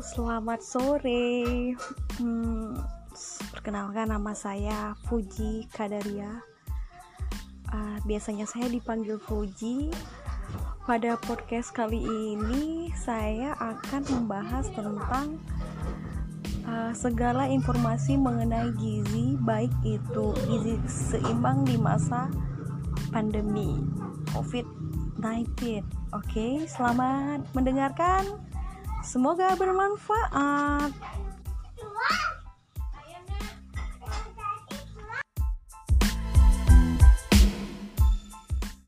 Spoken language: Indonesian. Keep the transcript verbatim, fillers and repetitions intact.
selamat sore. Hmm, perkenalkan nama saya Fuji Kadaria. Uh, biasanya saya dipanggil Fuji. Pada podcast kali ini saya akan membahas tentang uh, segala informasi mengenai gizi, baik itu gizi seimbang di masa pandemi covid sembilan belas. Oke, selamat mendengarkan. Semoga bermanfaat.